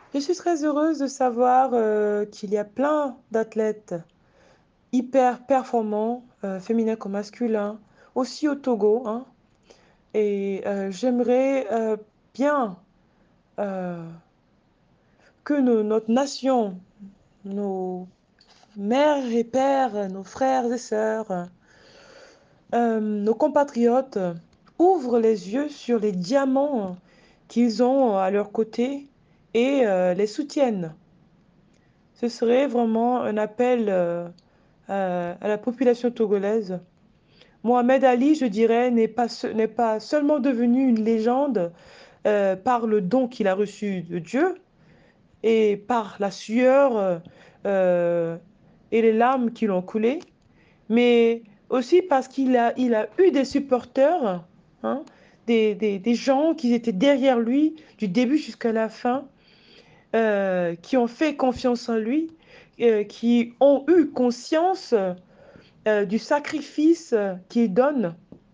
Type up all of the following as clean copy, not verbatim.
Je suis très heureuse de savoir qu'il y a plein d'athlètes hyper performants, féminins comme masculins, aussi au Togo, hein. Et j'aimerais bien euh, que notre nation, nos mères et pères, nos frères et sœurs, nos compatriotes ouvrent les yeux sur les diamants qu'ils ont à leur côté et les soutiennent. Ce serait vraiment un appel à la population togolaise. Mohamed Ali, je dirais, n'est pas seulement devenu une légende par le don qu'il a reçu de Dieu et par la sueur euh, et les larmes qui l'ont coulé, mais aussi parce il a eu des supporters, hein, des gens qui étaient derrière lui du début jusqu'à la fin, qui ont fait confiance en lui, qui ont eu conscience du sacrifice qu'il donne,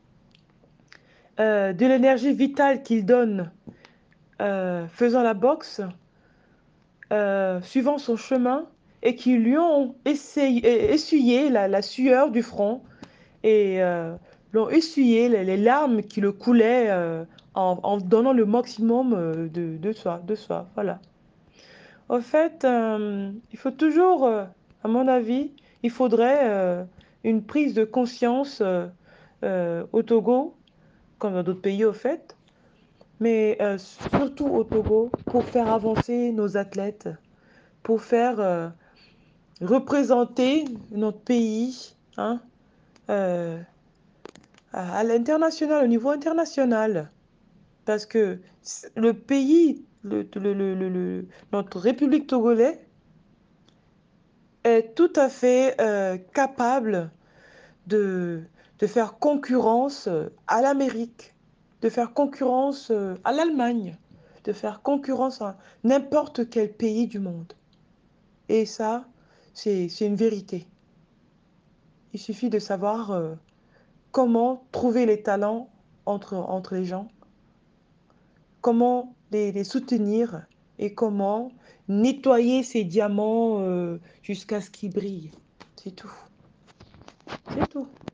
de l'énergie vitale qu'il donne, faisant la boxe, suivant son chemin, et qui lui ont essuyé la sueur du front et l'ont essuyé les larmes qui le coulaient en donnant le maximum de soi. Voilà. Au fait, il faut toujours, à mon avis, il faudrait une prise de conscience au Togo, comme dans d'autres pays au fait, mais surtout au Togo, pour faire avancer nos athlètes, pour faire représenter notre pays, hein, euh, à l'international, au niveau international. Parce que le pays, notre République togolaise, est tout à fait capable de, de faire concurrence à l'Amérique, de faire concurrence à l'Allemagne, de faire concurrence à n'importe quel pays du monde. Et ça, c'est une vérité. Il suffit de savoir comment trouver les talents entre les gens, comment les soutenir et comment nettoyer ces diamants jusqu'à ce qu'ils brillent. C'est tout. C'est tout.